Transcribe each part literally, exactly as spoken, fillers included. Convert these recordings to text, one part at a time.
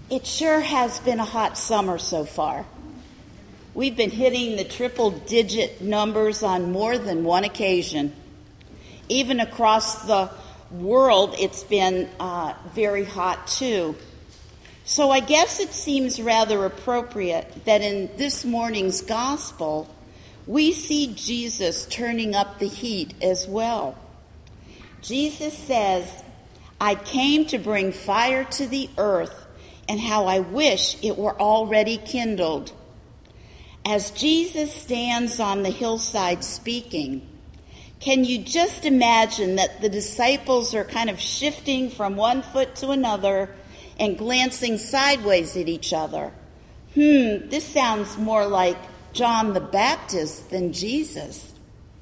It sure has been a hot summer so far. We've been hitting the triple-digit numbers on more than one occasion. Even across the world, it's been uh, very hot too. So I guess it seems rather appropriate that in this morning's gospel, we see Jesus turning up the heat as well. Jesus says, "I came to bring fire to the earth, and how I wish it were already kindled." As Jesus stands on the hillside speaking, can you just imagine that the disciples are kind of shifting from one foot to another and glancing sideways at each other? Hmm, this sounds more like John the Baptist than Jesus.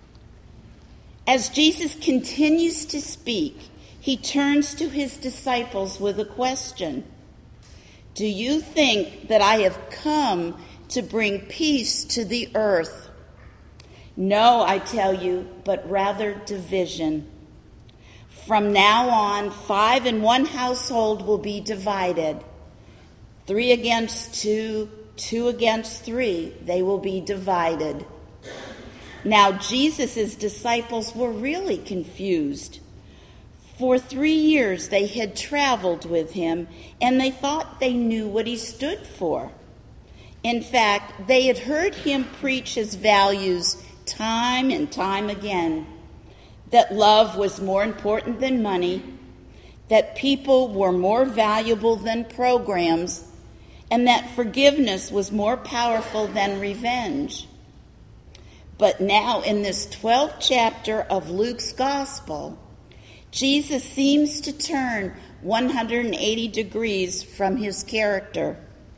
As Jesus continues to speak, he turns to his disciples with a question. "Do you think that I have come to bring peace to the earth? No, I tell you, but rather division. From now on, five in one household will be divided. Three against two, two against three, they will be divided." Now, Jesus' disciples were really confused. For three years they had traveled with him, and they thought they knew what he stood for. In fact, they had heard him preach his values time and time again, that love was more important than money, that people were more valuable than programs, and that forgiveness was more powerful than revenge. But now in this twelfth chapter of Luke's gospel, Jesus seems to turn one hundred eighty degrees from his character.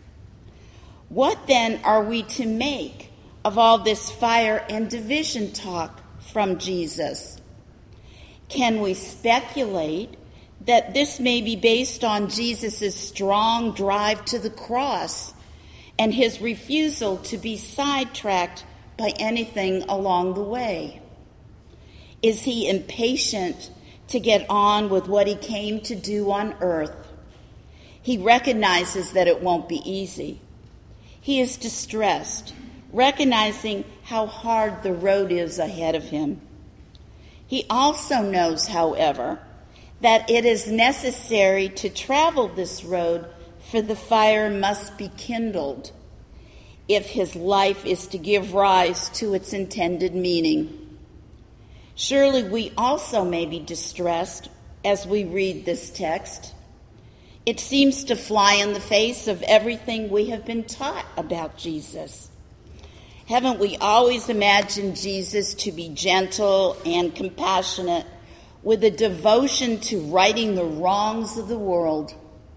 What then are we to make of all this fire and division talk from Jesus? Can we speculate that this may be based on Jesus' strong drive to the cross and his refusal to be sidetracked by anything along the way? Is he impatient to get on with what he came to do on earth? He recognizes that it won't be easy. He is distressed, recognizing how hard the road is ahead of him. He also knows, however, that it is necessary to travel this road, for the fire must be kindled if his life is to give rise to its intended meaning. Surely we also may be distressed as we read this text. It seems to fly in the face of everything we have been taught about Jesus. Haven't we always imagined Jesus to be gentle and compassionate, with a devotion to righting the wrongs of the world?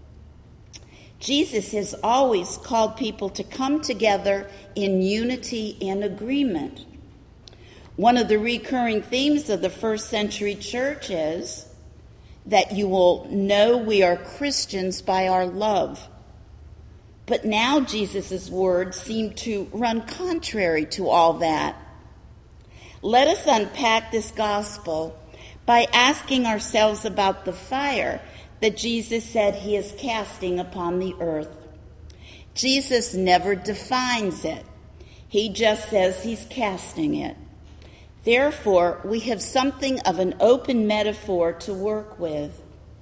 Jesus has always called people to come together in unity and agreement. One of the recurring themes of the first century church is that you will know we are Christians by our love. But now Jesus' words seem to run contrary to all that. Let us unpack this gospel by asking ourselves about the fire that Jesus said he is casting upon the earth. Jesus never defines it. He just says he's casting it. Therefore, we have something of an open metaphor to work with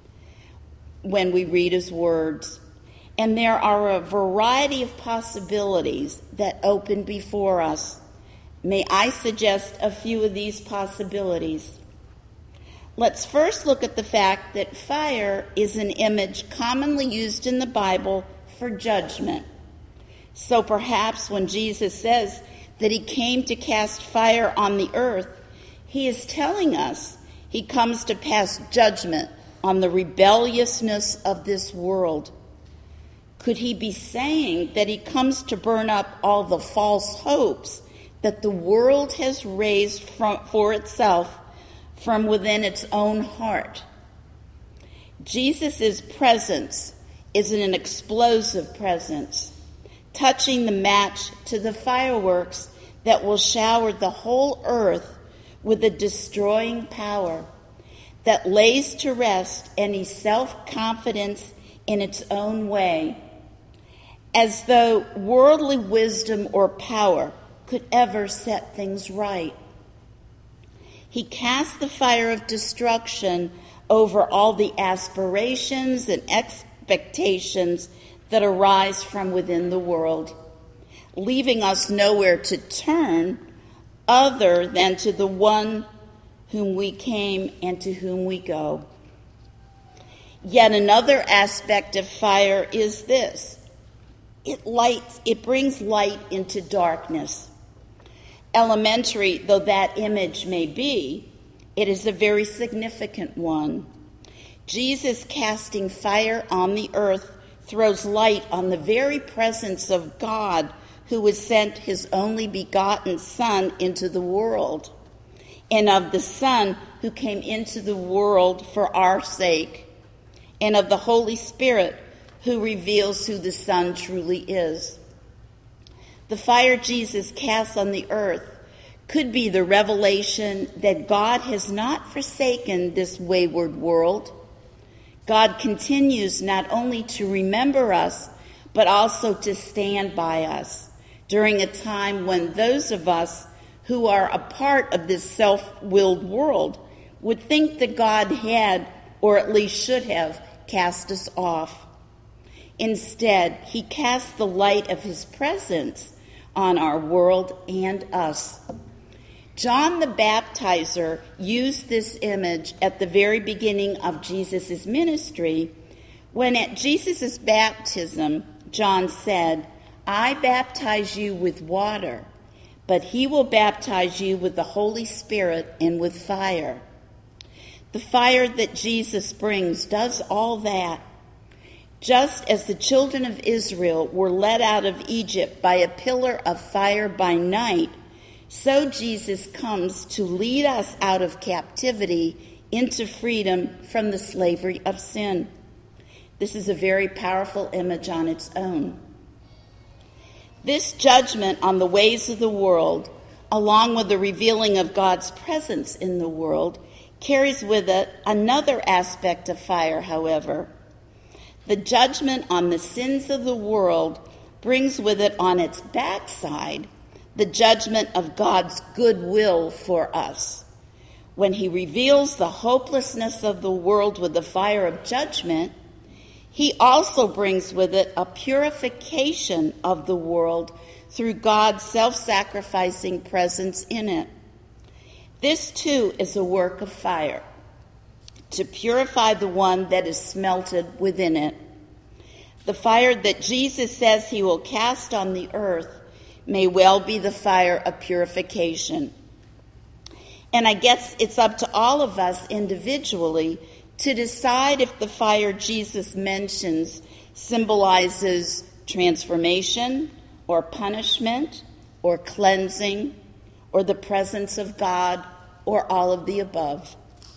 when we read his words. And there are a variety of possibilities that open before us. May I suggest a few of these possibilities? Let's first look at the fact that fire is an image commonly used in the Bible for judgment. So perhaps when Jesus says that he came to cast fire on the earth, he is telling us he comes to pass judgment on the rebelliousness of this world. Could he be saying that he comes to burn up all the false hopes that the world has raised from, for itself from within its own heart? Jesus' presence is an explosive presence, touching the match to the fireworks that will shower the whole earth with a destroying power that lays to rest any self-confidence in its own way as though worldly wisdom or power could ever set things right. He cast the fire of destruction over all the aspirations and expectations that arise from within the world, leaving us nowhere to turn other than to the one whom we came and to whom we go. Yet another aspect of fire is this. It lights, it brings light into darkness. Elementary though that image may be, it is a very significant one. Jesus casting fire on the earth throws light on the very presence of God, who has sent his only begotten Son into the world, and of the Son who came into the world for our sake, and of the Holy Spirit who reveals who the Son truly is. The fire Jesus casts on the earth could be the revelation that God has not forsaken this wayward world. God continues not only to remember us, but also to stand by us during a time when those of us who are a part of this self-willed world would think that God had, or at least should have, cast us off. Instead, he casts the light of his presence on our world and us. John the Baptizer used this image at the very beginning of Jesus' ministry, when at Jesus' baptism, John said, "I baptize you with water, but he will baptize you with the Holy Spirit and with fire." The fire that Jesus brings does all that. Just as the children of Israel were led out of Egypt by a pillar of fire by night, so Jesus comes to lead us out of captivity into freedom from the slavery of sin. This is a very powerful image on its own. This judgment on the ways of the world, along with the revealing of God's presence in the world, carries with it another aspect of fire, however. The judgment on the sins of the world brings with it on its backside the judgment of God's goodwill for us. When he reveals the hopelessness of the world with the fire of judgment, he also brings with it a purification of the world through God's self-sacrificing presence in it. This too is a work of fire, to purify the one that is smelted within it. The fire that Jesus says he will cast on the earth may well be the fire of purification. And I guess it's up to all of us individually to decide if the fire Jesus mentions symbolizes transformation or punishment or cleansing or the presence of God or all of the above.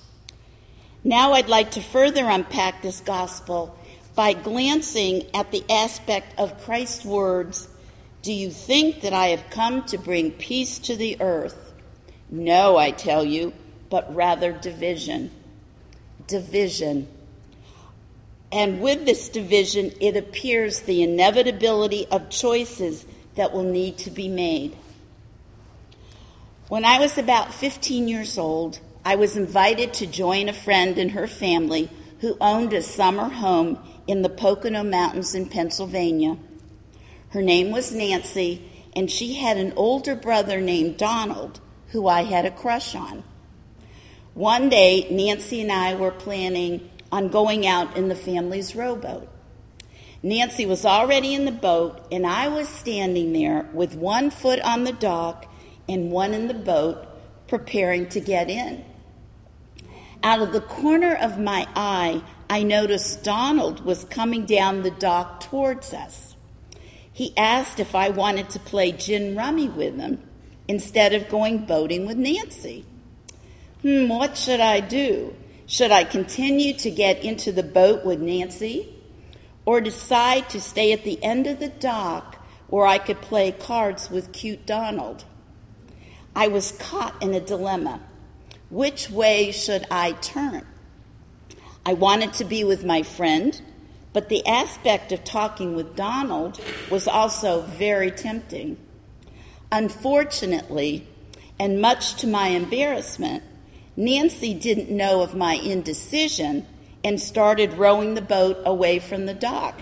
Now I'd like to further unpack this gospel by glancing at the aspect of Christ's words, "Do you think that I have come to bring peace to the earth? No, I tell you, but rather division." Division. And with this division, it appears the inevitability of choices that will need to be made. When I was about fifteen years old, I was invited to join a friend and her family who owned a summer home in the Pocono Mountains in Pennsylvania. Her name was Nancy, and she had an older brother named Donald, who I had a crush on. One day, Nancy and I were planning on going out in the family's rowboat. Nancy was already in the boat, and I was standing there with one foot on the dock and one in the boat, preparing to get in. Out of the corner of my eye, I noticed Donald was coming down the dock towards us. He asked if I wanted to play gin rummy with him instead of going boating with Nancy. Hmm, what should I do? Should I continue to get into the boat with Nancy, or decide to stay at the end of the dock where I could play cards with cute Donald? I was caught in a dilemma. Which way should I turn? I wanted to be with my friend, but the aspect of talking with Donald was also very tempting. Unfortunately, and much to my embarrassment, Nancy didn't know of my indecision and started rowing the boat away from the dock.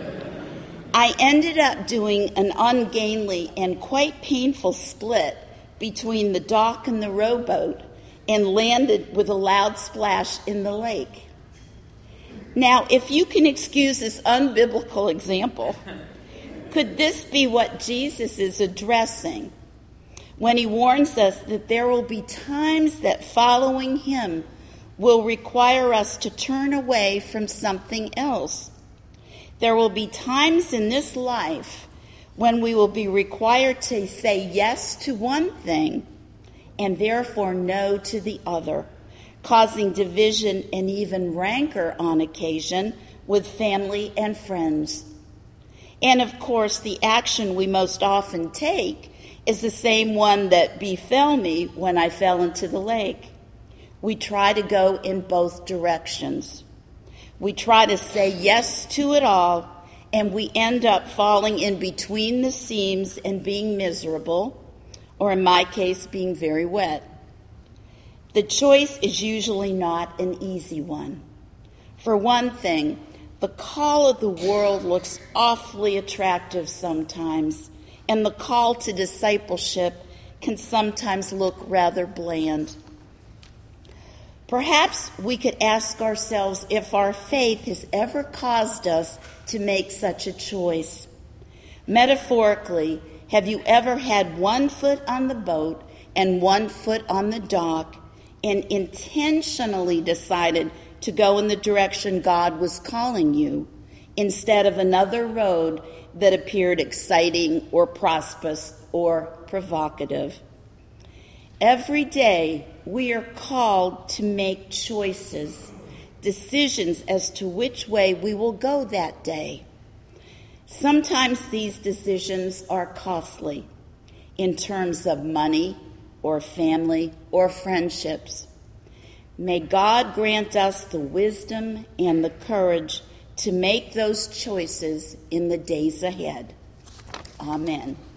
I ended up doing an ungainly and quite painful split between the dock and the rowboat and landed with a loud splash in the lake. Now, if you can excuse this unbiblical example, could this be what Jesus is addressing when he warns us that there will be times that following him will require us to turn away from something else? There will be times in this life when we will be required to say yes to one thing and therefore no to the other, causing division and even rancor on occasion with family and friends. And of course, the action we most often take is the same one that befell me when I fell into the lake. We try to go in both directions. We try to say yes to it all, and we end up falling in between the seams and being miserable, or in my case, being very wet. The choice is usually not an easy one. For one thing, the call of the world looks awfully attractive sometimes, and the call to discipleship can sometimes look rather bland. Perhaps we could ask ourselves if our faith has ever caused us to make such a choice. Metaphorically, have you ever had one foot on the boat and one foot on the dock and intentionally decided to go in the direction God was calling you instead of another road that appeared exciting or prosperous or provocative? Every day, we are called to make choices, decisions as to which way we will go that day. Sometimes these decisions are costly in terms of money or family or friendships. May God grant us the wisdom and the courage to make those choices in the days ahead. Amen.